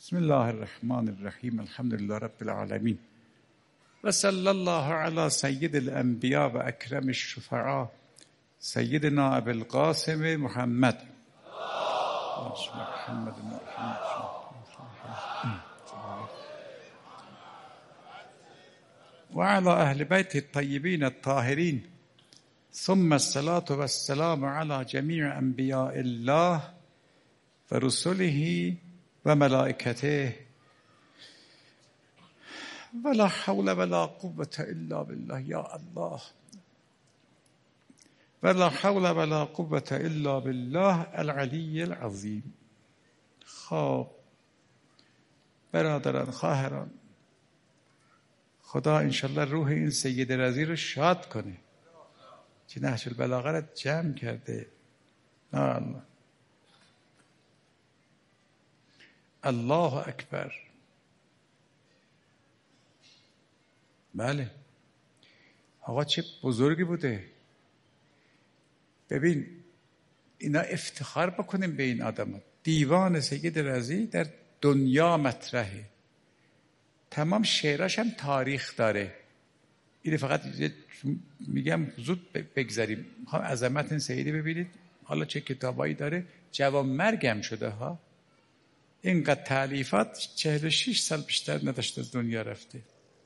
بسم الله الرحمن الرحیم الحمد لله رب العالمین و صلی الله علی سید الانبیاء و اکرم الشفعاء سیدنا ابی القاسم محمد و علی اهل بیت الطیبین الطاهرین ثم الصلاة والسلام علی جمیع انبیاء الله و رسله و ملائکته ولا حول ولا قوة الا بالله یا الله ولا حول ولا قوة الا بالله العلی العظیم. خب برادران خواهران، خدا انشالله روح این سید رضی رو شاد کنه که نهج البلاغه رو جمع کرده. الله الله اکبر. بله آقا چه بزرگی بوده. ببین اینا افتخار بکنیم به این آدم. دیوان سید رضی در دنیا مطرحه، تمام شعراش هم تاریخ داره. اینه فقط میگم زود بگذاریم. میخوام عظمت این سیدی ببینید. حالا چه کتابایی داره. جوان مرگم شده ها. اینقدر تالیفات 46 سال بیشتر نداشت از دنیا رفته.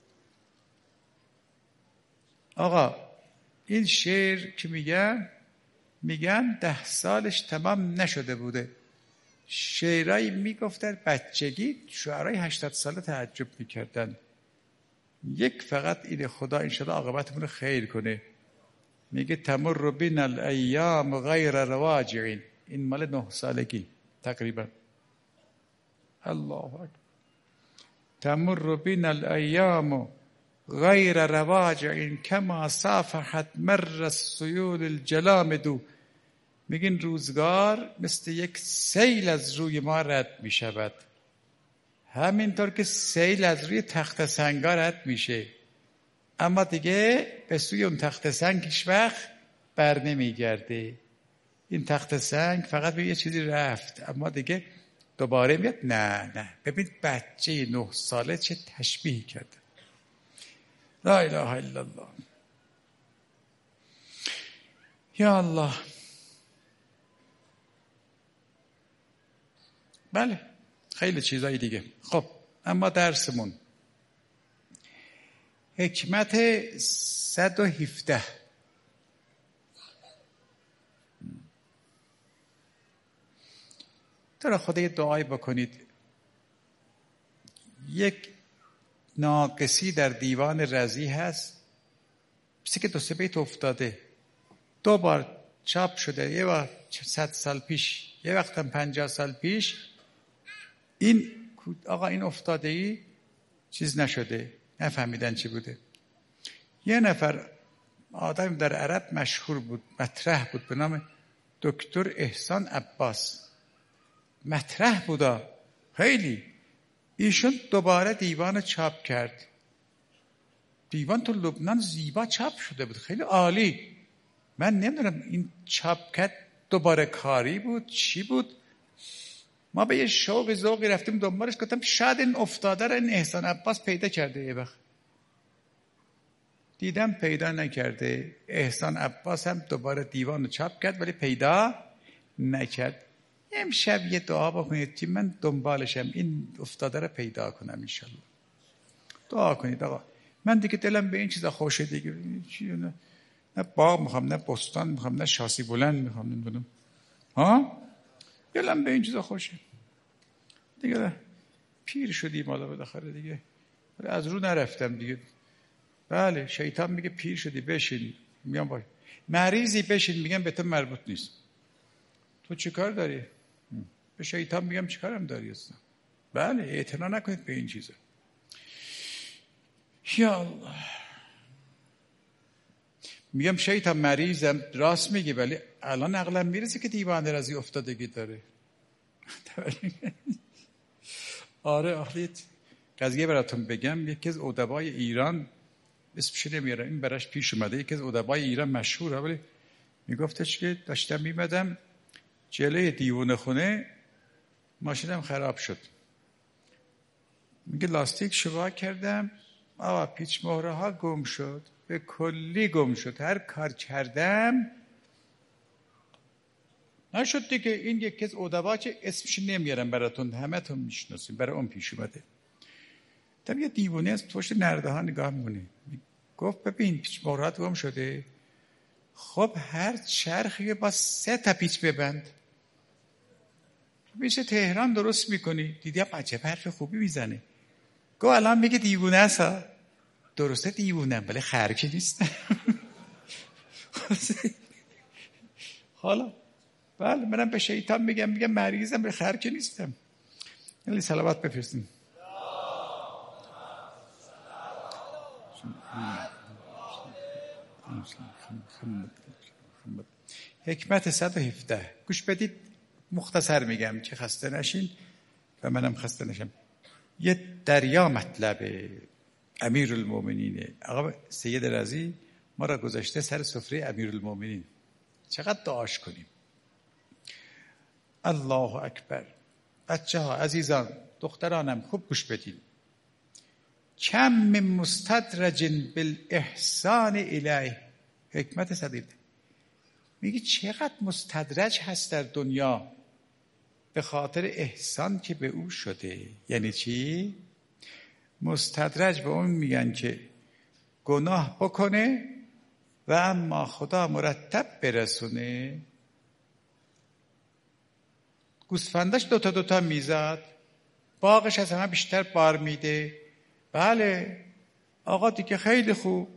آقا این شعر که میگن 10 سالش تمام نشده بوده. شعرهایی میگفت در بچگی شعرهای 80 ساله تعجب میکردن. یک فقط این خدا انشاءالله عاقبتمون رو خیر کنه. میگه تمر بنا الایام غیر رواجعین. این مال 9 سالگی تقریبا. الله اکبر. تمر بنا الایام غیر رواجع کما صافحت مر السیول الجلامد. میگین روزگار مثل یک سیل از روی ما رد میشود، همینطور که سیل از روی تخت سنگا رد میشه، اما دیگه به سوی اون تخت سنگ هیچ وقت بر نمیگرده. این تخت سنگ فقط به یه چیزی رفت اما دیگه دوباره میاد. نه ببین بچه 9 ساله چه تشبیه کرده. لا اله الا الله. یا الله. بله خیلی چیزایی دیگه. خب اما درسمون حکمت 117. تو خدا یه دعایی بکنید. یک ناقصی در دیوان رضی هست، مثل که 2-3 بیت افتاده، 2 بار چاپ شده، یه وقت 100 سال پیش، یه وقت هم 50 سال پیش. این آقا این افتاده ای چیز نشده، نفهمیدن چی بوده. یه نفر آدم در عرب مشهور بود، مطرح بود، به نام دکتر احسان عباس. مطرح بودا خیلی. ایشون دوباره دیوان چاپ کرد. دیوان تو لبنان زیبا چاپ شده بود، خیلی عالی. من نمیدونم این چاپ کرد دوباره کاری بود چی بود. ما به یه شوق ذوقی رفتیم دنبالش، گفتم شاید این افتاده را این احسان عباس پیدا کرده. یه وقت دیدم پیدا نکرده. احسان عباس هم دوباره دیوان رو چاپ کرد ولی پیدا نکرد. امشب یه دعا بکنید که من دنبالشم این افتاده رو پیدا کنم انشالله. دعا کنید آقا. من دیگه دلم به این چیزا خوشه دیگه. نه باغ میخوام، نه بستان میخوام، نه شاسی بلند میخوام، نمیدونم ها. دلم به این چیزا خوشه دیگه. پیر شدیم حالا بالاخره دیگه، از رو نرفتم دیگه. بله شیطان میگه پیر شدی بشین، میگم باش. مریضی بشین، میگم به تو مربوط نیست. تو چی کار داری؟ به شیطان میگم چی کارم داری اصلا؟ بله اعتنا نکنید به این چیزا. یا الله. میگم شیطان مریضم، راست میگی، ولی الان عقلم میرسه که دیوان رضی افتادگی داره. آره آخریت قضیه براتون بگم. یکی از ادبای ایران، اسمش نمیارم، این براش پیش اومده، یکی از ادبای ایران مشهوره، ولی میگفتش که داشتم میمدم جلوی دیوونه خونه، ماشینم خراب شد. میگه لاستیک شوا کردم، پیچ مهره ها گم شد، به کلی گم شد. هر کار کردم نشد دیگه. این یکی از ادبا که اسمش نمیارم براتون، همه تون میشناسین، برای اون پیش اومده. تا یه دیوونه از پشت نرده ها نگاه میکنه، گفت ببین پیچ مهرهات گم شده، خب هر چرخی با 3 تا پیچ ببند، میشه تهران درست میکنی. دیدیم عجب حرف خوبی میزنه. گفت الان میگه دیوونه است ها. درسته دیوونم ولی خرکی نیستم. حالا بله منم به شیطان میگم مریضم، به خرکی نیستم. علی صلوات بفرستین. حکمت 117. گوش بدید، مختصر میگم که خسته نشین و منم خسته نشم. یه دریا مطلب امیرالمومنینه. آقا سید رضی ما را گذاشته سر سفره امیرالمومنین، چقدر دعاش کنیم. الله اکبر. بچه ها، عزیزان، دخترانم خوب گوش بدین. کم من مستدرج بالاحسان الیه. حکمت 117 میگه چقدر مستدرج هست در دنیا به خاطر احسان که به او شده. یعنی چی؟ مستدرج به اون میگن که گناه بکنه و اما خدا مرتب برسونه. گوسفندش دوتا میزد، باغش از همه بیشتر بار میده. بله آقا دیگه خیلی خوب.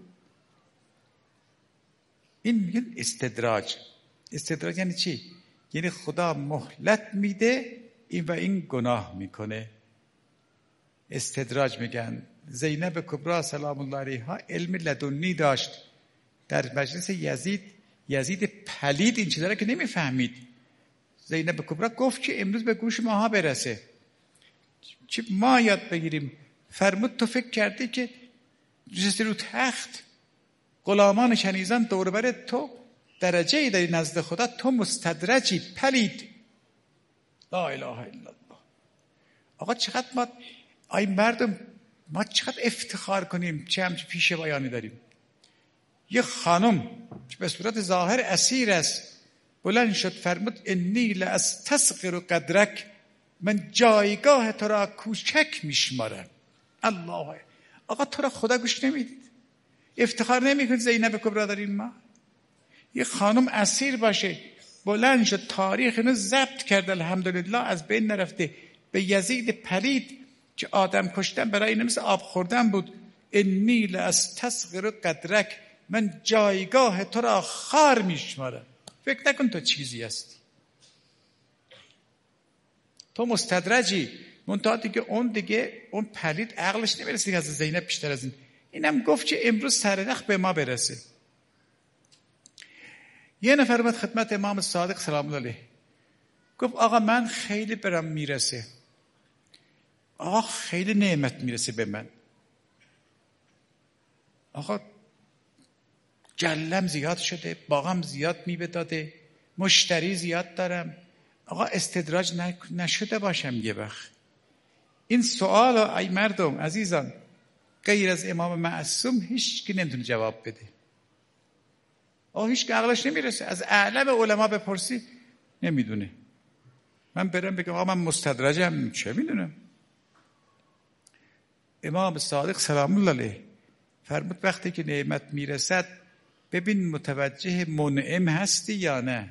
این میگن استدراج. استدراج یعنی چی؟ یعنی خدا مهلت میده این و این گناه میکنه. استدراج میگن. زینب کبرا سلام الله علیها علم لدنی داشت. در مجلس یزید پلید این چیزا رو که نمیفهمید، زینب کبرا گفت که امروز به گوش ماها برسه، چی ما یاد بگیریم. فرمود تو فکر کردی که نشستی رو تخت، غلامان کنیزان دور بر تو، درجه‌ای داری نزد خدا، تو مستدرجی پلید. لا اله الا الله. آقا چقدر ای مردم ما چقدر افتخار کنیم چه همچه پیش بیانی داریم. یه خانم که به صورت ظاهر اسیر است بلند شد فرمود انی لاستسقر قدرک، من جایگاه تو را کوچک میشمارم. الله. آقا تو را خدا گوش نمیدید؟ افتخار نمیکنید زینب کبرا داریم ما؟ یه خانم اسیر باشه بلند شد تاریخ اینو ضبط کرد، الحمدلله از بین نرفته، به یزید پلید که آدم کشتن برای اینه مثل آب خوردن بود. انی لاستسقر قدرک، من جایگاه تو را خار میشمارم. فکر نکن تو چیزی هستی، تو مستدرجی. منتها دیگه اون پلید عقلش نمیرسه از زینب بیشتر از این. اینم گفت که امروز سرنخ به ما برسه. یه نفر اومد خدمت امام صادق سلام الله علیه، گفت آقا من خیلی برام میرسه، آقا خیلی نعمت میرسه به من، آقا جلم زیاد شده، باغم زیاد میوه داده، مشتری زیاد دارم، آقا استدراج نشده باشم یه وقت. این سوال ای مردم عزیزان غیر از امام معصوم هیچ کی نمیتونه جواب بده. آقا هیچ که عقلش نمیرسه. از اعلم علما بپرسی نمیدونه. من برم بگم آقا من مستدرجم، چه میدونم. امام صادق سلام الله علیه فرمود وقتی که نعمت میرسد ببین متوجه منعم هستی یا نه.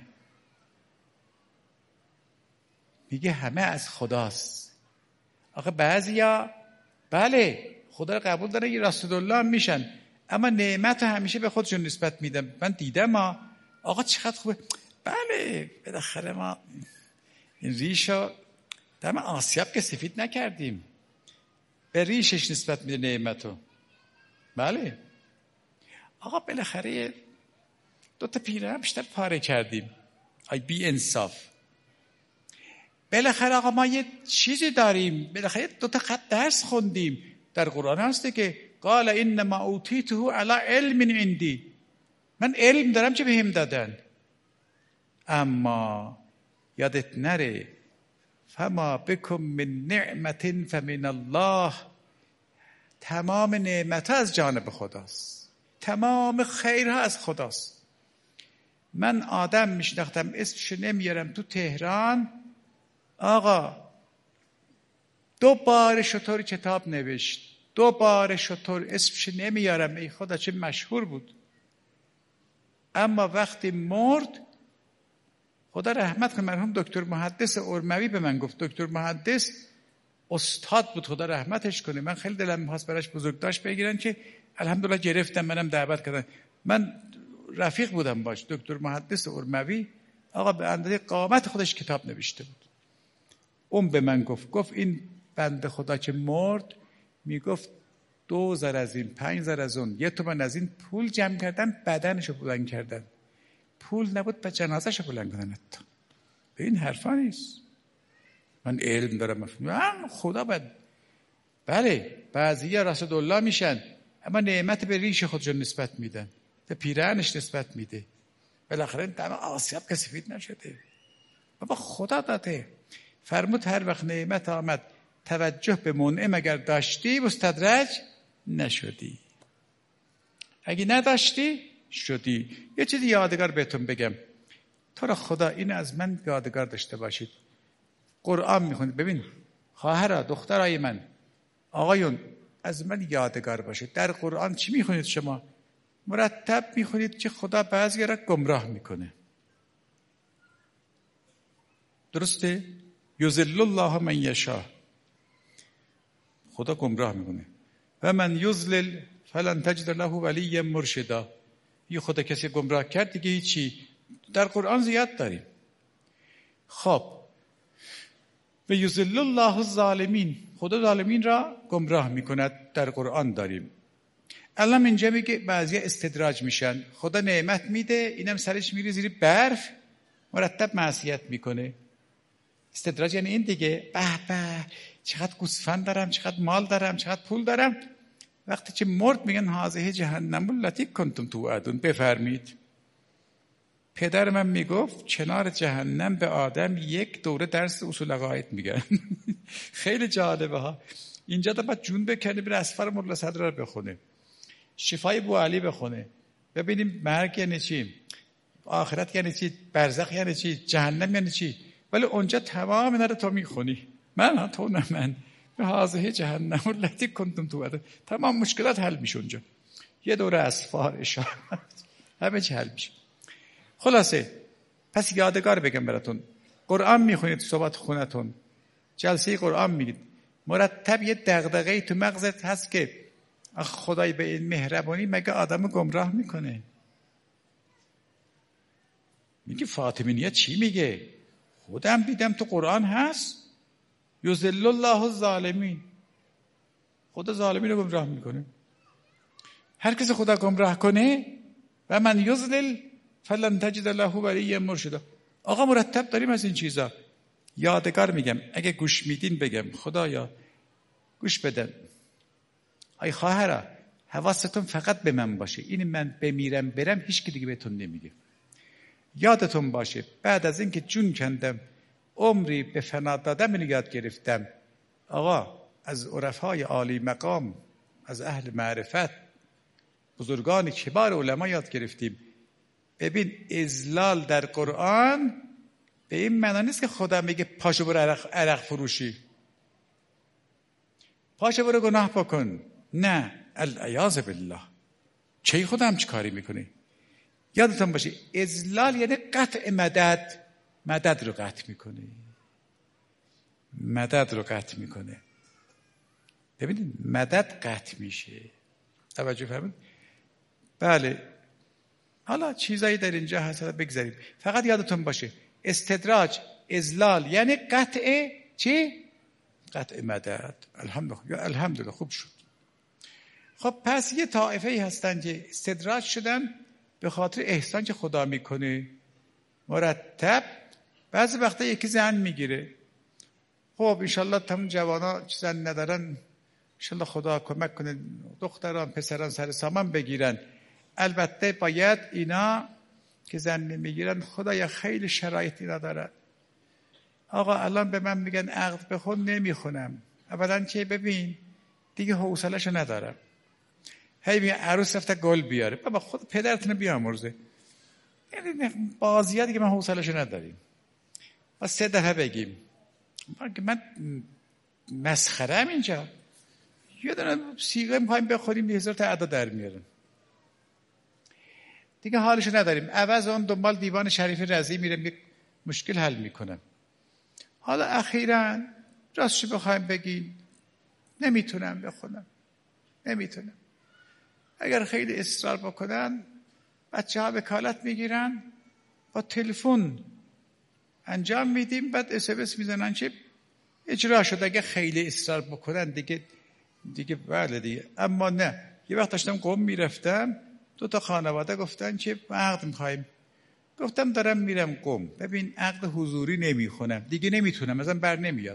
میگه همه از خداست. آقا بعضیا بله خدا رو قبول داره، یه رسول الله هم میشن، اما نعمت همیشه به خودشون نسبت میدم. من دیدم آقا چقدر خوبه، بله بالاخره ما این ریشو دم آسیاب که سفید نکردیم، به ریشش نسبت میده نعمتو. بله آقا بالاخره 2 تا پیرهن بیشتر پاره کردیم، ای بی انصاف. بالاخره آقا ما یه چیزی داریم، بالاخره 2 تا خط درس خوندیم. در قرآن هسته که قال انما اوتیته علی علم عندی، من علم دارم چه بهم دادن. اما یادت نره فما بکم من نعمت فمن الله تمام نعمت‌ها از جانب خداست، تمام خیرها از خداست. من آدم میشناختم اسمشو نمیارم تو تهران، آقا 2 بار شطور کتاب نوشت، 2 بار شطور، اسمشو نمیارم، ای خدا چه مشهور بود. اما وقتی مرد، خدا رحمت کنه، مرحوم دکتر محدث ارموی به من گفت، دکتر محدث استاد بود خدا رحمتش کنه، من خیلی دلم می‌خواست براش بزرگداشت بگیرن که الحمدلله گرفتم، منم دعوت کردن، من رفیق بودم باش. دکتر محدث ارموی آقا به اندازه قامت خودش کتاب نوشته بود. اون به من گفت این بنده خدا که مرد، میگفت 2 زر از این، 5 زر از اون، 1 تومن از این پول جمع کردن، بدنشو بلند کردن، پول نبود به جنازه‌شو بلند کردن. حتی به این حرفا نیست. من علم دارم، من خدا بله بعضیا رسول الله میشن، اما نعمت به ریش خودشون نسبت میدن، به پیرهنش نسبت میده. بالاخره دم آسیاب که سفید نشده، بابا خدا داده. فرمود هر وقت نعمت آمد توجه به منعم اگر داشتی مستدرج نشدی، اگه نداشتی شدی. یه چیزی یادگار بهتون بگم، تو را خدا این از من یادگار داشته باشید. قرآن میخونید، ببین خواهرها، دخترای من، آقایون، از من یادگار باشید. در قرآن چی میخونید شما؟ مرتب میخونید که خدا بعضی را گمراه میکنه. درسته؟ یضل الله من یشاء، خدا گمراه میکنه. و من یضلل فلن تجد له ولیا مرشدا، یه خدا کسی گمراه کرد دیگه هیچی. در قرآن زیاد داریم. خب و یضل الله الظالمین، خدا ظالمین را گمراه میکند، در قرآن داریم. الان اینجا میگه بعضی استدراج میشن، خدا نعمت میده، اینم سرش میره زیر برف، مرتب معصیت میکنه. استدراج یعنی این دیگه، به چقدر گوسفند دارم، چقدر مال دارم، چقدر پول دارم، وقتی که مرد میگن هذه جهنم التی کنتم توعدون. بفرمید پدر من میگفت کنار جهنم به آدم 1 دوره درس اصول عقاید میگن. خیلی جالبه ها. اینجا تا بعد جون بکنه بره اسفار مولا صدر رو بخونه، شفای بوعلی بخونه، ببینیم مرگ یعنی چی، آخرت یعنی چی، برزخ یعنی چی، جهنم یعنی چی. ولی اونجا تمام اینا رو تو میخونی، من تو نه من به هذه جهنم التی کنتم توعدون، تمام مشکلات حل میشه اونجا. یه دوره اسفار اشاره همه چی حل میشه. خلاصه پس یادگار بگم براتون، قرآن میخونید صحبت خونتون، جلسه قرآن میگید، مرتب یه دغدغه‌ای تو مغزت هست که خدای به این مهربانی مگه آدمو گمراه میکنه؟ میگه فاطمیه چی میگه؟ خودم دیدم تو قرآن هست، یضل الله الظالمین، خدا ظالمین رو گمراه میکنه. هر کسی خدا گمراه کنه و من یضلل فلن تجد له ولیا مرشدا. آقا مرتب داریم از این چیزا. یادگار میگم، اگه گوش میدین بگم خدایا گوش بدن. ای خواهرا حواستون فقط به من باشه، این من بمیرم برم هیچ کی دیگه بهتون نمیگه. یادتون باشه بعد از اینکه جون کندم عمری به فنا دادم اینو یاد گرفتم. آقا از عرفای عالی مقام، از اهل معرفت، بزرگان کبار علما یاد گرفتیم. ببین اذلال در قرآن به این معنی نیست که خدا میگه پاشو برو عرق فروشی، پاشو برو گناه بکن، نه العیاذ بالله. چه خدا همچی کاری میکنه؟ یادتون باشه اذلال یعنی قطع مدد، مدد رو قطع میکنه، مدد رو قطع میکنه. ببینید مدد قطع میشه، توجه فرمایید. بله حالا چیزایی در اینجا هست بگذاریم، فقط یادتون باشه استدراج، اذلال یعنی قطع چی؟ قطع مدد. الحمدلله خوب شد. خب پس یه طائفه ای هستن که استدراج شدن به خاطر احسان که خدا میکنه مرتب. بعضی وقتا یکی زن میگیره، خب انشالله تمام جوانا زن ندارن، انشالله خدا کمک کنه دختران پسران سر سامان بگیرن. البته باید اینا که زن نمیگیرن خدایا خیلی شرایط اینا دارن. آقا الان به من میگن عقد بخون، نمیخونم. اولا که ببین دیگه حوصله‌شو ندارم. هی میگه عروس رفته گل بیاره. بابا خود پدرتون بیامرزه. یعنی بازیه دیگه من حوصله‌شو نداریم. ما 3 دفعه بگیم. من مسخره‌ام اینجا. یه دونه سیگار می‌خوایم بخوریم 1000 تا ادا در میارن. دیگه حالشو نداریم. عوض اون دنبال دیوان شریف رضی میرم مشکل حل میکنم. حالا اخیراً راستش بخوایم بگیم نمیتونم بخونم. نمیتونم. اگر خیلی اصرار بکنن بچه‌ها وکالت میگیرن با تلفن انجام میدیم بعد SMS میزنن که اجرا شد. اگه خیلی اصرار بکنن دیگه بله دیگه. اما نه. یه وقت داشتم قم میرفتم 2 تا خانواده گفتن که عقد میخوایم. گفتم دارم میرم قم. ببین عقد حضوری نمیخونم. دیگه نمیتونم. مثلا بر نمیاد.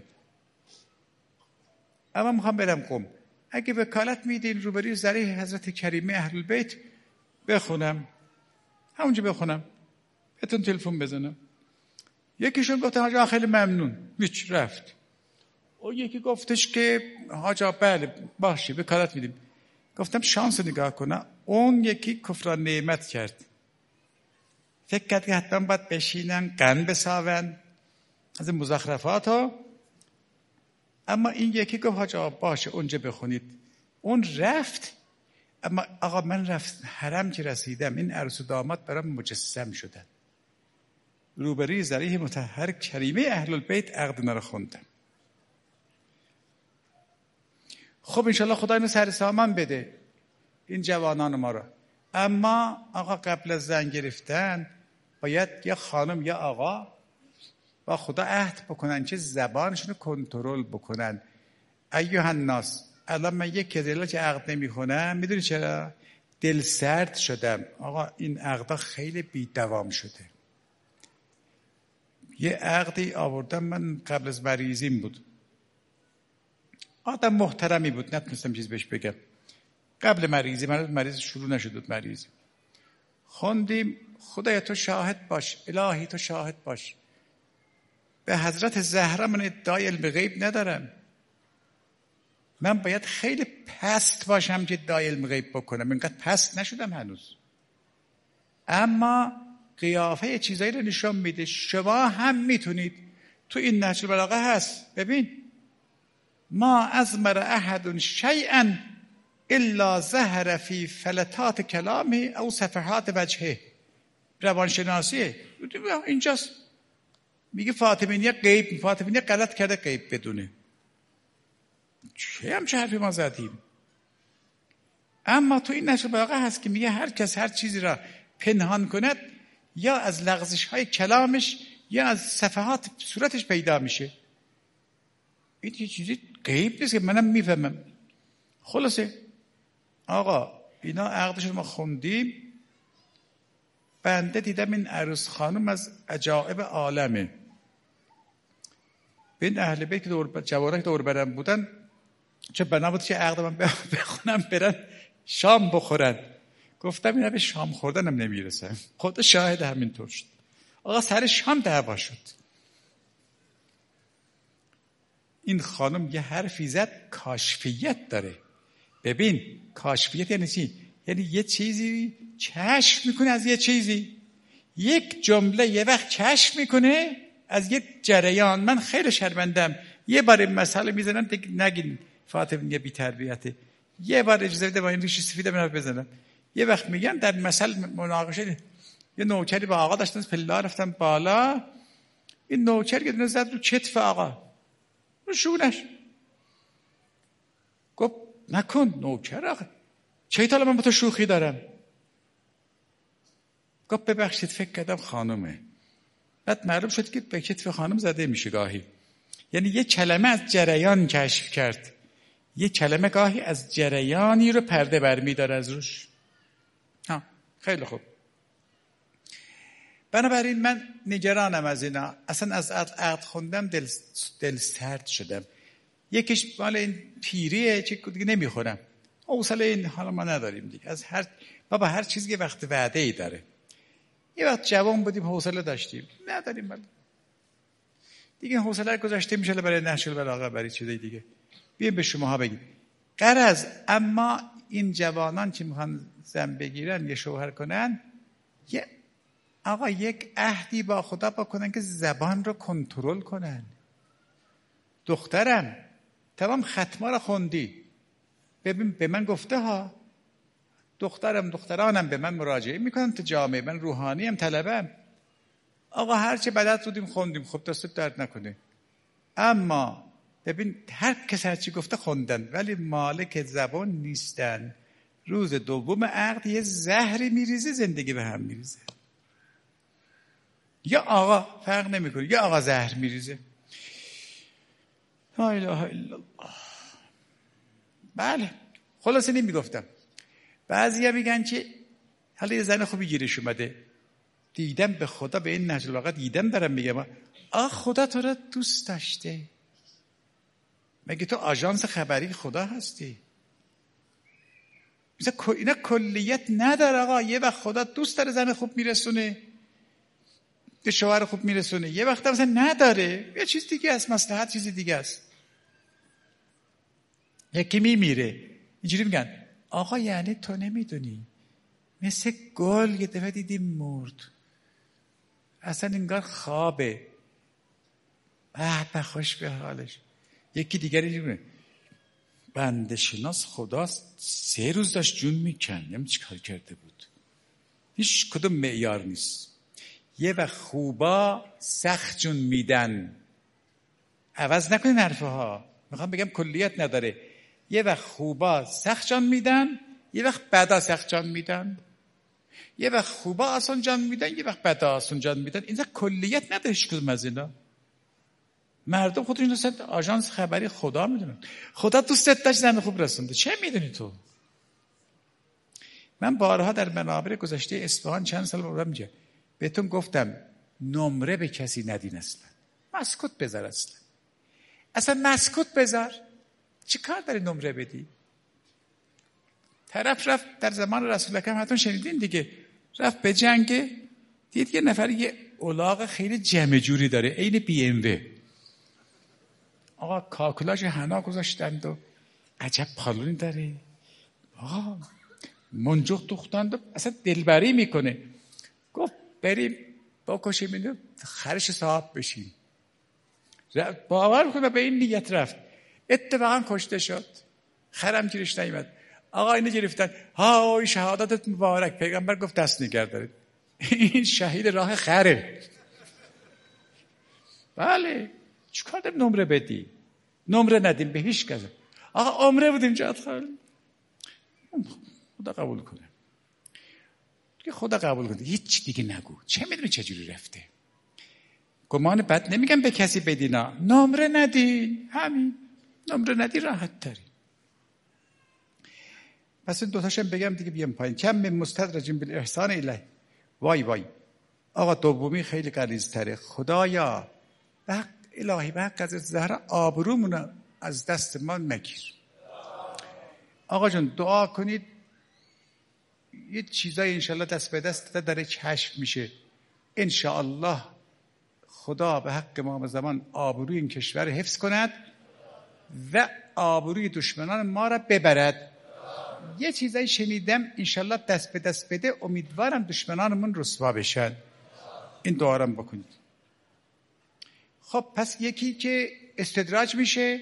اما میخوام برم قم. اگه وکالت میدین روبروی ذریح حضرت کریمه اهل بیت بخونم. همونجا بخونم. بهتون تلفن بزنم. یکیشون گفت حاجا خیلی ممنون. هیچ رفت. اون یکی گفتش که حاجا بله باشه وکالت میدیم. گفتم شانس نگاه کنه. اون یکی کفران نعمت کرد. فکر کرد که حتما باید بشینن قن بساون از این مزخرفات ها. اما این یکی گفت حاجا باشه اونجا بخونید. اون رفت. اما آقا من رفت حرم که رسیدم این عروس و داماد برام مجسم شدن. روبروی ذریح مطهر کریمه اهل بیت عقد اینا رو خوندم. خب انشالله خدا اینو سر سامان بده این جوانان ما رو. اما آقا قبل از زن گرفتن باید یا خانم یا آقا با خدا عهد بکنن که زبانشون رو کنترل بکنن. ایها الناس الان من یک کدیلا که عقد نمی‌کنم میدونی چرا؟ دل سرد شدم. آقا این عقدا خیلی بی دوام شده. یه عقدی آوردم من قبل از مریضیم بود. آدم محترمی بود نتونستم چیز بهش بگم. قبل مریضی من مریض شروع نشد بود مریض. خوندیم خدایا تو شاهد باش. الهی تو شاهد باش. به حضرت زهرا من ادعای علم غیب ندارم. من باید خیلی پست باشم که ادعای علم غیب بکنم. اینقدر پست نشدم هنوز. اما قیافه چیزایی رو نشون میده. شما هم میتونید. تو این نهج البلاغه هست. ببین ما ازمر احد شیئا الا ظهر فی فلتات کلامه او صفحات وجهه. روانشناسیه اینجاست. میگه فاطمیه غیب. فاطمیه غلط کرده غیب بدونه. چه همچه حرفی ما زدیم. اما تو این نهج البلاغه هست که میگه هر کس هر چیزی را پنهان کند یا از لغزش های کلامش یا از صفحات صورتش پیدا میشه. این چیزی غیب نیست که منم میفهمم. خلاصه آقا اینا عقدش رو ما خوندیم. بنده دیدم این عروس خانم از عجائب عالمه. به این اهل بیت که جوانک دور برم بودن چه بنا بود که عقد من بخونم برن شام بخورن. گفتم اینا به شام خوردنم نمیرسن. خود شاهد همینطور شد. آقا سر شام دعوا شد. این خانم یه حرفی زد کاشفیت داره. ببین کاشفیت یعنی چی؟ یعنی یه چیزی کشف میکنه از یه چیزی. یک جمله یه وقت کشف میکنه از یه جریان. من خیلی شرمندم. یه بار این مسئله میزنم دیگه نگین فاطمه بی تربیته. یه بار اجازه بده با این ریش سفید من بزنم. یه وقت میگم در مسئله مناقشه یه نوکری با آقا داشتن پله رفتن بالا. این نوکر یه دونه زد رو کتف آقا. رو شونش. گفت نکن نوکر آقا. چه تا من با تو شوخی دارم. گفت ببخشید فکر کردم خانومه. بعد معلوم شد که به کتف خانم زده میشه گاهی. یعنی یه کلمه از جریان کشف کرد. یه کلمه گاهی از جریانی رو پرده برمی‌داره از روش. خیلی خوب. بنابراین من نگرانم از اینا. اصلا از عقد خوندم دل سرد شدم. یکیش مال این پیریه چه دیگه نمیخورم. حوصله این حالا ما نداریم دیگه. از بابا هر چیزی که وقت وعده ای داره. یه وقت جوان بودیم حوصله داشتیم. نداریم ولی. دیگه حوصله گذاشته میشه برای نهج البلاغه برای چیزای دیگه. بیایم به شماها بگیم. غرض اما این جوانان که میخوان زن بگیرن یا شوهر کنن، یک عهدی با خدا بکنن که زبان رو کنترل کنن. دخترم تمام ختما رو خوندی، ببین به من گفته ها، دخترانم به من مراجعه میکنن تو جامعه، من روحانیم، طلبم. آقا هرچه بدت بودیم خوندیم، خب دستت درد نکنه. اما ببین هر کس هرچی گفته خوندن ولی مالک زبان نیستن. روز دوم عقد یه زهری میریزه، زندگی به هم میریزه. یا آقا فرق نمیکنه، یا آقا زهر میریزه. لا اله الا الله. بله خلاصه نمیگفتم. بعضیا میگن که حالا یه زن خوبی گیرش اومده، دیدم به خدا به این نهج البلاغه دیدم دارم میگم خدا تو را دوست داشته. مگه تو آژانس خبری خدا هستی؟ اینا کلیت نداره آقا. یه وقت خدا دوست داره زن خوب میرسونه، به شوهر خوب میرسونه، یه وقت مثلا نداره، یه چیز دیگه است، مصلحت چیز دیگه است. یکی میمیره اینجوری میگن آقا یعنی تو نمیدونی مثل گل یه دفعه دیدی مرد، اصلا انگار خوابه، خوش به حالش. یکی دیگری میگه بنده شناس خداست 3 روز داشت جون میکن، نمیدونم چی کار کرده بود. هیچ کدوم معیار نیست. یه وقت خوبا سخت جون میدن، عوض نکنین حرفه ها، میخوام بگم کلیت نداره. یه وقت خوبا سخت جان میدن، یه وقت بدا سخت جان میدن. یه وقت خوبا آسان جان میدن، یه وقت بدا آسان جان میدن. اینجا کلیت نداره هیچ کدوم از اینا. مردم خودشون دوست آژانس خبری خدا میدونن. خدا دوستت داشت زن خوب رسونده، چه میدونی تو؟ من بارها در منابر گذشته اصفهان چند سال بودم اینجا بهتون گفتم نمره به کسی ندین، اصلا مسکوت بذار، اصلا مسکوت بذار. چی کار داری نمره بدی؟ طرف رفت در زمان رسول اکرم، حتما شنیدین دیگه، رفت به جنگ، دید یه نفر یه الاغ خیلی جمع جوری داره عین BMW. آقا کاکولاش حنا گذاشتند و عجب پالونی داره، آقا منجوق دوختند و اصلا دلبری میکنه. گفت بریم بکشیم اینو خرش صاحب بشیم. باور کنه به این نیت رفت، اتفاقا کشته شد، خرم گیرش نیامد. آقا اینو گرفتن، های شهادتت مبارک. پیغمبر گفت دست نگه دارید، این شهید راه خره. بله چیکار داریم نمره بدی؟ نمره ندیم به هیچ کس. آقا عمره بودیم جات خالی، خدا قبول کنه، خدا قبول کنه، هیچ دیگه نگو. چه میدونی چجوری رفته؟ گمان بد نمیگم به کسی بدینا، نمره ندین، همین نمره ندی راحت تری. پس این دوتاشم بگم دیگه بیام پایین. کم من مستدرج بالاحسان الیه. وای آقا دومی خیلی غلیظ‌تره. خدایا به حق الهی، به حق حضرت زهرا آبرومون از دست ما مگیر. آقا جون دعا کنید یه چیزای انشالله دست به دست داره کشف میشه انشاءالله. خدا به حق امام زمان آبروی این کشور حفظ کند و آبروی دشمنان ما را ببرد. یه چیزایی شنیدم انشالله دست به دست بده، امیدوارم دشمنانمون رسوا بشن. این دعا را بکنید. خب پس یکی که استدراج میشه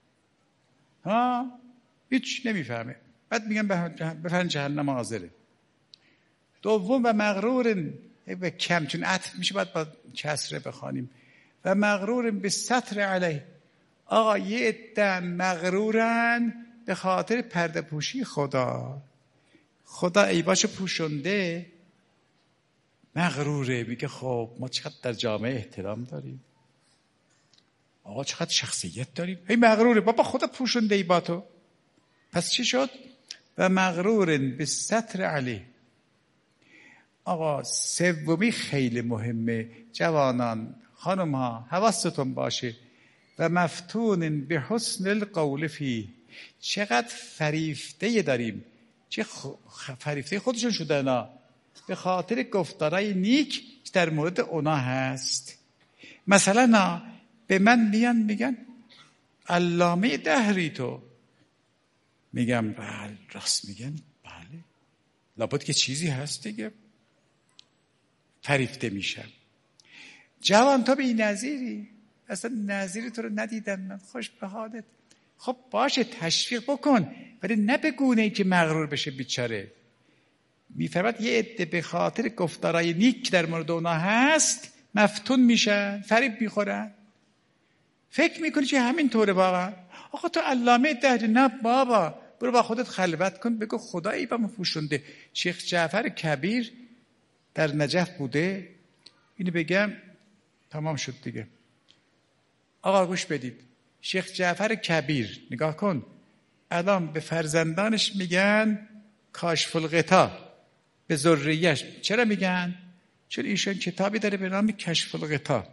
هیچ نمیفهمه، بعد میگن بفرن جهنم حاضره. دوم و مغرور به کم، چون عطف میشه باید با کسره بخوانیم، و مغرور به ستر علیه. آقا یه عده مغرورن به خاطر پرده پوشی خدا. خدا عیباشو پوشونده، مغروره، میگه خب ما چقدر در جامعه احترام داریم، آقا چقدر شخصیت داریم، هی مغروره بابا خدا پوشونده عیباتو. پس چی شد؟ و مغرور به ستر علیه. آقا سومی خیلی مهمه، جوانان خانم ها حواستون باشه. و مفتون به حسن القول فیه. چقدر فریفته داریم، چه فریفته خودشون شدن به خاطر گفتارای نیک در مورد اونا هست. مثلا به من میگن علامه دهری تو، میگم بله راست میگن، بله لابد که چیزی هست دیگه. فریفته میشم. جوان تو بی نظیری، اصلا نظیری تو رو ندیدم من، خوش به حالت. خب باشه تشویق بکن، ولی نه به گونه‌ای که مغرور بشه بیچاره. میفرماد یه عده به خاطر گفتارای نیک که در مورد اونا هست مفتون میشن، فریب میخورن. فکر میکنی که همین طوره واقعا؟ آخه تو علامه دهری؟ نه بابا، برو با خودت خلوت کن، بگو خدایی با ما پوشونده. شیخ جعفر کبیر در نجف بوده، اینو بگم تمام شد دیگه. آقا گوش بدید، شیخ جعفر کبیر نگاه کن، الان به فرزندانش میگن کاشف الغطا، به ذریه‌اش چرا میگن؟ چون ایشون کتابی داره به نام کشف الغطا.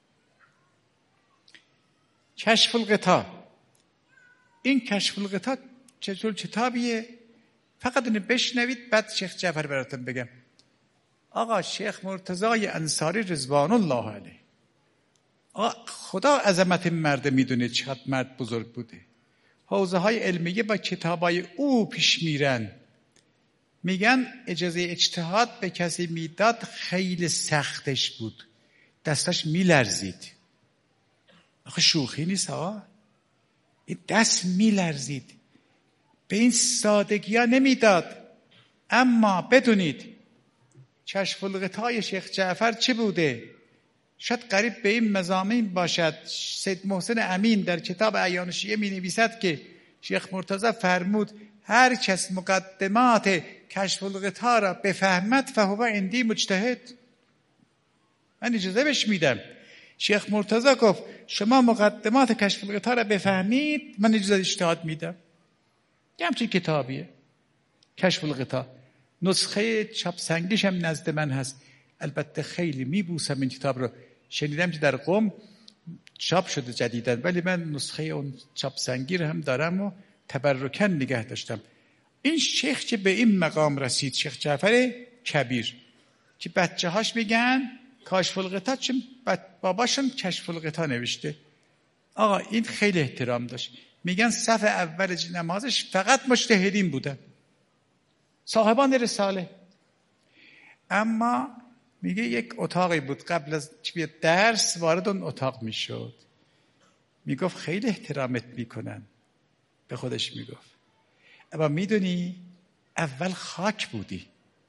کشف الغطا، این کشف الغطا چطور کتابیه؟ فقط اینو بشنوید بعد شیخ جعفر براتون بگم. آقا شیخ مرتضی انصاری رضوان الله علیه، آقا خدا عظمت این مرد میدونه، چقدر مرد بزرگ بوده. حوزه های علمیه با کتابای او پیش میرن. میگن اجازه اجتهاد به کسی میداد خیلی سختش بود، دستش میلرزید. آخه شوخی نیست آقا، این دست میلرزید، به این سادگی ها نمیداد. اما بدونید کشف الغطای شیخ جعفر چه بوده؟ شاید قریب به این مضامین باشد. سید محسن امین در کتاب اعیان شیعه می نویسد که شیخ مرتضی فرمود هر کس مقدمات کشف الغطا را بفهمد فهو عندی مجتهد. من اجازه بهش میدم. شیخ مرتضی گفت شما مقدمات کشف الغطا را بفهمید من اجازه اجتهاد میدم. یه همچین کتابیه کشف الغطا، نسخه چاپسنگیش هم نزد من هست. البته خیلی میبوسم این کتاب رو، شنیدم که در قم چاپ شده جدیدن، ولی من نسخه اون چاپسنگی رو هم دارم و تبرکاً نگه داشتم. این شیخ که به این مقام رسید، شیخ جعفر کبیر، که بچه هاش میگن کاشف الغطا چون باباشون کشف الغطا نوشته. آقا این خیلی احترام داشت. میگن صف اول نمازش فقط مجتهدین بودن، صاحبان رساله. اما میگه یک اتاقی بود قبل از که درس وارد اون اتاق میشد، میگفت خیلی احترامت میکنن، به خودش میگفت. اما میدونی اول خاک بودی،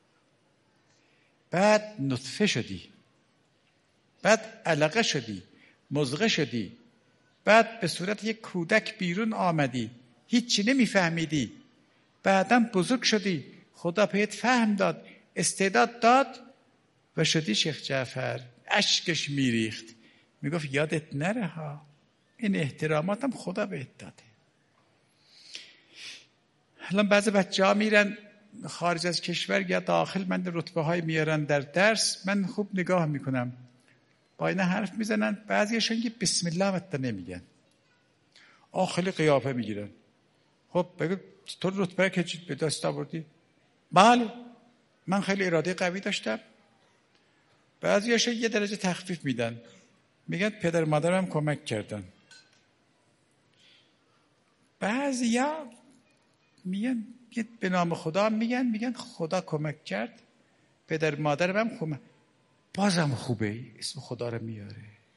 بعد نطفه شدی، بعد علقه شدی، مضغه شدی، بعد به صورت یک کودک بیرون آمدی، هیچی نمیفهمیدی، بعدم بزرگ شدی، خدا بهت فهم داد، استعداد داد و شدی شیخ جعفر. اشکش میریخت، میگفت یادت نره ها، این احتراماتم خدا بهت داده. الان بعضی بچه ها میرن خارج از کشور یا داخل، من رتبه های میارن در درس، من خوب نگاه میکنم، با اینا حرف میزنن، بعضیشون که بسم الله وقتا نمیگن، خیلی قیافه میگیرن. خب بگو تو رتبه که به دست آوردی؟ بله من خیلی اراده قوی داشتم. بعضیشون یه درجه تخفیف میدن، میگن پدر مادرم کمک کردن. بعضیا میگن به نام خدا میگن خدا کمک کرد، پدر مادرم کمک، بازم خوبه اسم خدا رو میاره.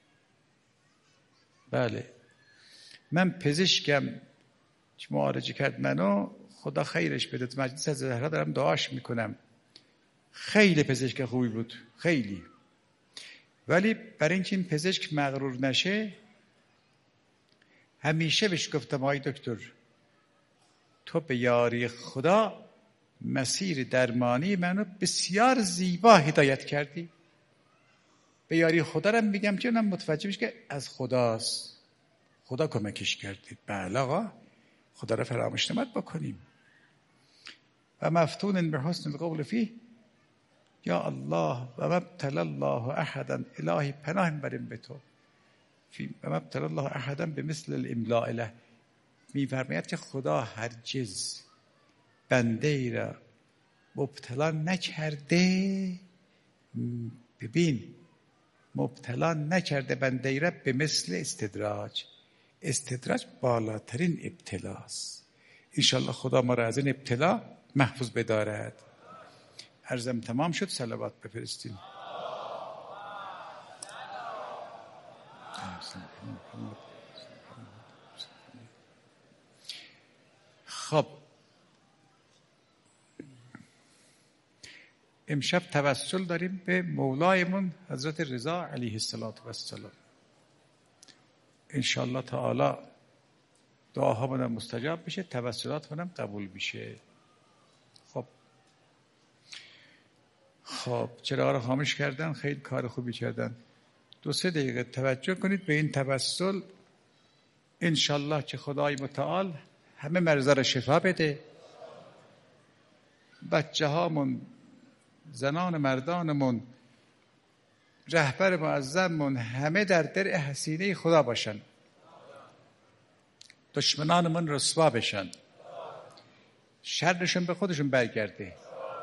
بله من پزشکم که معالجه کرد منو، خدا خیرش بده، تو مجلس از زهرا دارم دعاش میکنم، خیلی پزشک خوبی بود خیلی. ولی برای اینکه این پزشک مغرور نشه همیشه بهش گفتم آی دکتر تو به یاری خدا مسیر درمانی منو بسیار زیبا هدایت کردی. به یاری خدا رو میگم که اونم متوجه بشه که از خداست، خدا کمکش کردید. بله آقا خدا رو فراموش نمید بکنیم. و مفتون به حسن القول فیه یا الله و مبتل الله احدا، الهی پناه بریم به تو، و مبتل الله احدا به مثل الاملاء له. میفرماید که خدا هرگز بنده ای را مبتلا نکرده، ببین مبتلا نکرده بنده ای را به مثل استدراج. استدراج بالاترین ابتلاست. انشالله خدا ما را از این ابتلا محفوظ بدارد. عرضم تمام شد، صلوات بفرستیم. خب امشب توسل داریم به مولایمون حضرت رضا علیه السلام. انشالله تعالی دعاها منم مستجاب بشه، توسلات منم قبول بشه. خب چراغ رو خاموش کردن، خیلی کار خوبی کردن. 2-3 دقیقه توجه کنید به این توسل. انشالله که خدای متعال همه مریضا رو شفا بده. بچه هامون، زنان مردانمون، رهبر معظممون همه در درع حسینه خدا باشن. دشمنانمون رسوا بشن، شرشون به خودشون برگرده.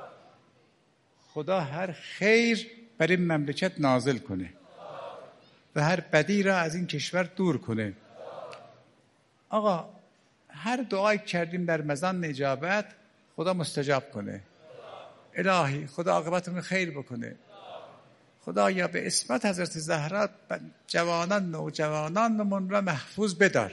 خدا هر خیر بر این مملکت نازل کنه و هر بدی را از این کشور دور کنه. آقا هر دعایی کردیم در مزان اجابت خدا مستجاب کنه. الهی خدا عاقبتمون خیر بکنه. خدایا به اسمت حضرت زهرا جوانان نوجوانانمون را محفوظ بدار.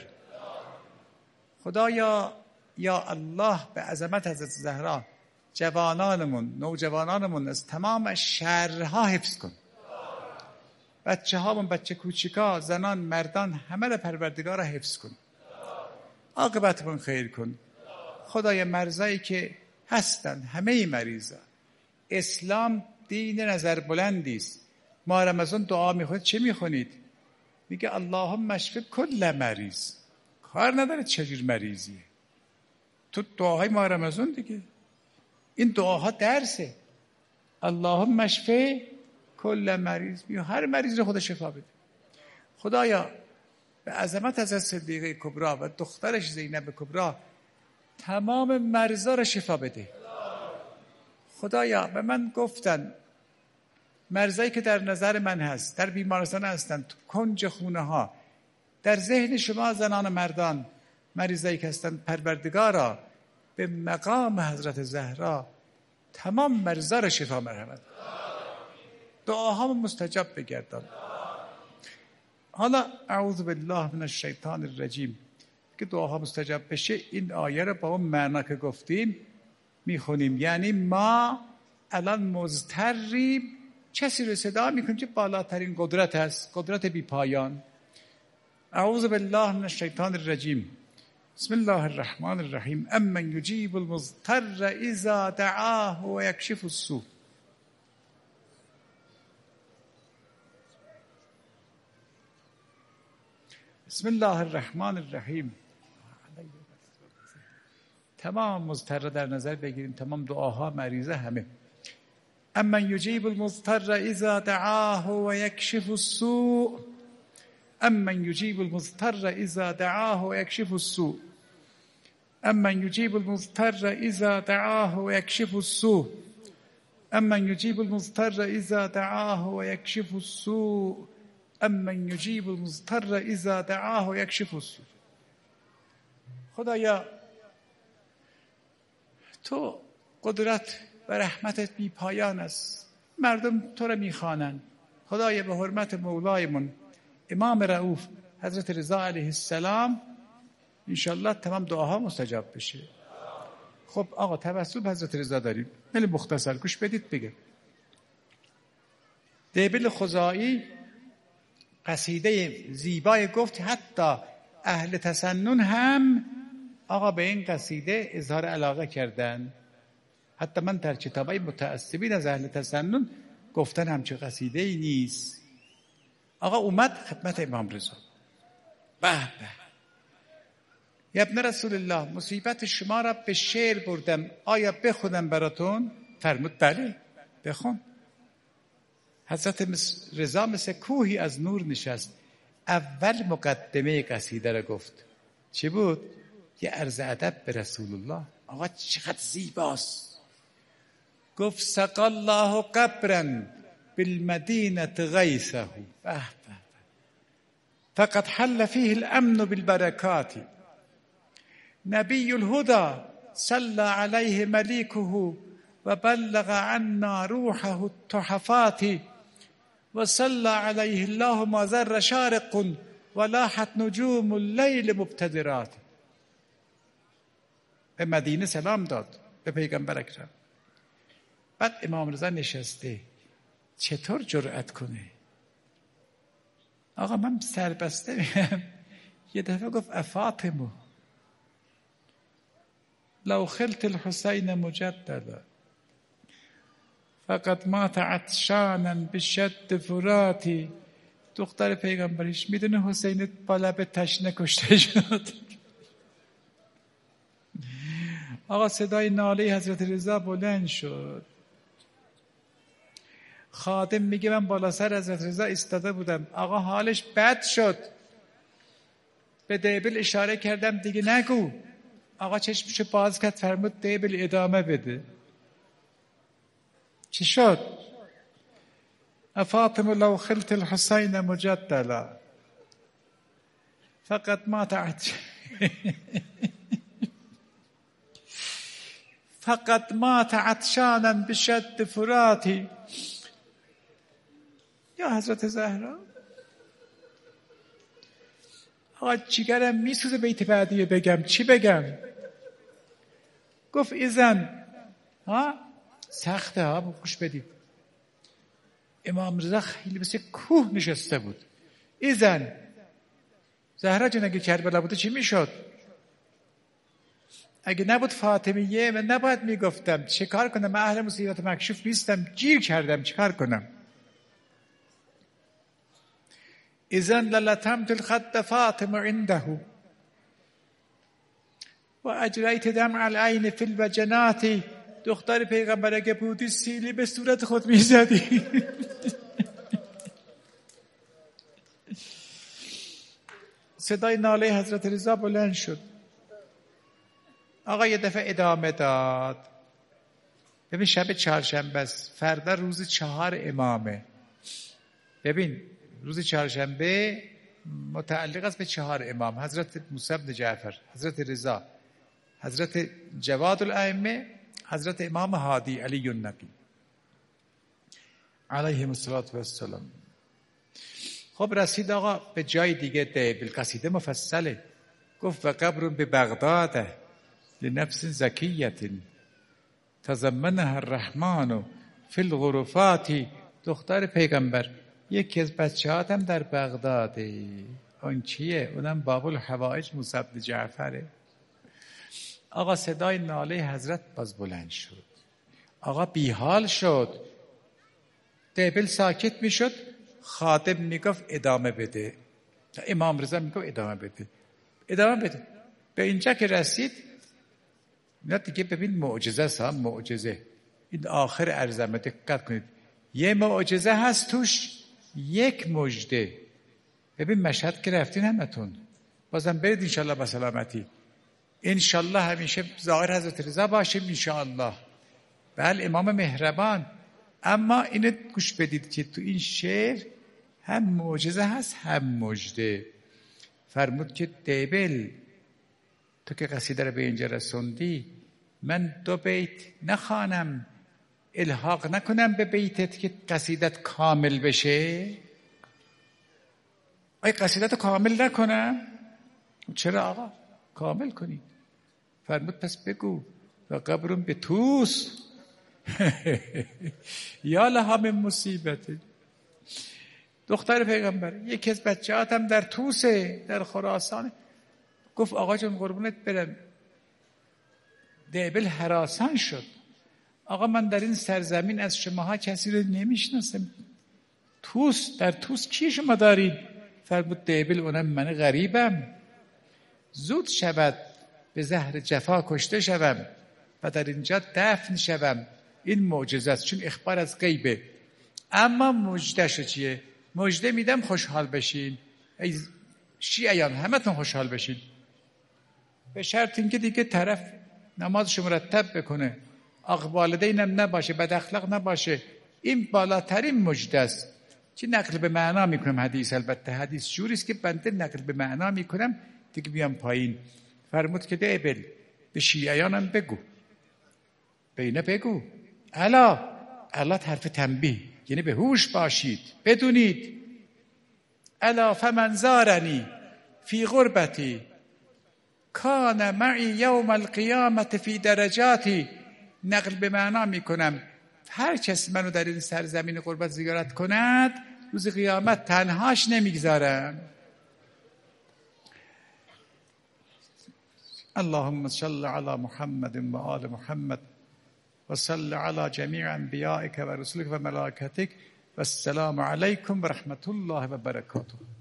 خدایا یا الله به عظمت حضرت زهرا جوانانمون نوجوانانمون از تمام شرها حفظ کن. بچه هامون، بچه کوچیکا، زنان مردان همه را پروردگار حفظ کن. عاقبتمون خیر کن. خدای مریضایی که هستن، همه مریضا، اسلام دین نظر بلندی است. ما رمضان دعا میخونید چه میخونید؟ میگه اللهم اشف کل مریض. کار نداره چجور مریضیه، تو دعاهای ما رمضان دیگه. این دعاها درسه. اللهم اشف کل مریض، هر مریض رو خدا شفا بده. خدایا به عظمت حضرت صدیقه کبری و دخترش زینب کبری تمام مریضا رو شفا بده. خدایا به من گفتن مریضایی که در نظر من هست، در بیمارستان هستن، تو کنج خونه ها، در ذهن شما زنان و مردان مریضایی که هستن، پروردگارا به مقام حضرت زهرا تمام مریضا را شفا مرحمت. دعاها مستجاب بگردان. حالا اعوذ بالله من الشیطان الرجیم که دعاها مستجاب بشه، این آیه را با اون معنا که گفتیم میخونیم. یعنی ما الان مضطریم کسی رو صدا میکنیم که بالاترین قدرت هست، قدرت بی پایان. اعوذ بالله من الشیطان الرجیم. بسم الله الرحمن الرحیم. امن یجیب المضطر اذا دعاه و یکشف السوء. بسم الله الرحمن الرحیم. تمام مضطر در نظر بگیریم، تمام دعاها، مریضه، همه. امن یجیب المضطر اذا دعاه و یکشف السوء. امن یجیب المضطر اذا دعاه و یکشف السوء. امن یجیب المضطر اذا دعاه و یکشف السوء. امن یجیب المضطر اذا دعاه و یکشف السوء. امن یجیب المضطر اذا دعاه و یکشف السوء. خدایا تو قدرت و رحمتت بی پایان است. مردم تو را میخوانند. خدایا به حرمت مولایمون امام رؤوف حضرت رضا علیه السلام انشالله تمام دعاها مستجاب بشه. خب آقا توسل به حضرت رضا داریم، خیلی مختصر گوش بدید بگه. دیبل خزاعی قصیده زیبای گفت، حتی اهل تسنن هم آقا به این قصیده اظهار علاقه کردن. حتی من در کتابای متعصبین از اهل تسنن گفتن همچه قصیده ای نیست. آقا اومد خدمت امام رضا. به به یا ابن رسول الله، مصیبت شما را به شعر بردم، آیا بخونم براتون؟ فرمود بله بخون. حضرت رضا مثل کوهی از نور نشست. اول مقدمه قصیده را گفت. چی بود؟ یه عرض ادب به رسول الله. آقا چقدر زیباست. گفت سقى الله قبرا بالمدینه غیثه فقد حل فيه الامن بالبرکات نبی الهدى صلى علیه ملیکه و بلغ عنا روحه التحفات و صلى علیه الله ما ذر شارق و لاحت نجوم اللیل مبتدرات. به مدینه سلام داد، به پیغمبر اکرم. بعد امام رضا نشسته، چطور جرأت کنه؟ آقا من سربسته میگم. یه دفعه گفت افاطمه لو خلت الحسین مجددا فقط مات عطشانا بشد فراتی. دختر پیغمبریش میدونه حسین با لب تشنه کشته شد. آقا صدای ناله حضرت رضا بلند شد. خادم میگه من بالا سر حضرت رضا ایستاده بودم، آقا حالش بد شد. به دیبل اشاره کردم دیگه نگو. آقا چشمشو باز کرد، فرمود دیبل ادامه بده. چی شد؟ افاطمه لو خلت الحسین مجدلا فقط مات عطشانا بشد فراتی. یا حضرت زهرا، آقا جیگرم میسوزه بیت بعدی بگم، چی بگم؟ گفت ایزن سخته ها، گوش بدید. امام رضا خیلی مثل کوه نشسته بود. ایزن زهرا جون اگه کربلا بوده چی میشد؟ اگه نبود فاطمیه من نباید میگفتم. چه کار کنم؟ من اهل مصیبت مکشوف نیستم، گیر کردم، چه کار کنم؟ اذن للتمت الخد فاطمه عنده و اجریت دمع العین فی الوجنات. دختر پیغمبر اگه بودی سیلی به صورت خود میزدی. صدای ناله حضرت رضا بلند شد. آقا یه دفعه ادامه داد. ببین شب چهارشنبه است، فردا روز 4 امامه. ببین روز چهارشنبه متعلق است به 4 امام: حضرت موسی بن جعفر، حضرت رضا، حضرت جواد الائمه، حضرت امام هادی علی النبی علیهم السلام. خب رسید آقا به جای دیگه، بالقصیده مفصله. گفت و قبر به بغداد لنفس زکیت تضمنها الرحمن فی الغرفات. دختر پیغمبر یکی از بچه‌هاتم در بغداده. اون چیه؟ اونم باب الحوائج موسی بن جعفره. آقا صدای ناله حضرت باز بلند شد. آقا بیحال شد. دیبل ساکت میشد، خادم میگفت ادامه بده، امام رضا میگفت ادامه بده، ادامه بده. به اینجا که رسید، نه دیگه ببین معجزه است، معجزه. این آخر ارزمه دقت کنید، یه معجزه هست توش، یک مژده. ببین مشهد که رفتین همتون، بازم برید انشالله با سلامتی. انشالله همیشه ظاهر حضرت رضا باشیم انشالله. بله امام مهربان. اما اینو گوش بدید که تو این شعر هم معجزه هست هم مژده. فرمود که دیبل تو که قصیده رو به اینجا رسوندی، من 2 بیت نخوانم الحاق نکنم به بیتت که قصیدت کامل بشه؟ آیا قصیدت کامل نکنم؟ چرا آقا؟ کامل کنی. فرمود پس بگو و قبرم به توس یا لها من مصیبت. دختر پیغمبر یکی از بچه‌هاتم در توسه، در خراسان. گفت آقا جون قربونت برم. دیبل هراسان شد. آقا من در این سرزمین از شماها کسی رو نمیشناسم. توس، در توس کی شما دارید؟ فرمود دیبل اونم من غریبم. زود شود به زهر جفا کشته شوم و در اینجا دفن شوم. این معجزه است، چون اخبار از غیبه. اما مژده‌شو چیه؟ مژده میدم خوشحال بشین، ای شیعیان همتون خوشحال بشین، به شرط اینکه دیگه طرف نمازشو مرتب بکنه، عاق والدینم نباشه، بد اخلاق نباشه. این بالاترین مژده است. چی نقل به معنا میکنم حدیث؟ البته حدیث جوری است که بنده نقل به معنا میکنم دیگه بیام پایین. فرمود که ده به شیعیانم بگو، به اینا بگو الا حرف تنبیه، یعنی به هوش باشید، بدونید الا فمن زارنی فی غربتی کان معی یوم القیامت فی درجاتی. نقل به معنا میکنم هر کس منو در این سرزمین غربت زیارت کند روز قیامت تنهاش نمیگذارم. اللهم صل علی محمد و آل محمد و صل علی جمیع انبیائک و رسولک و ملائکتک و السلام علیکم و رحمت الله و برکاته.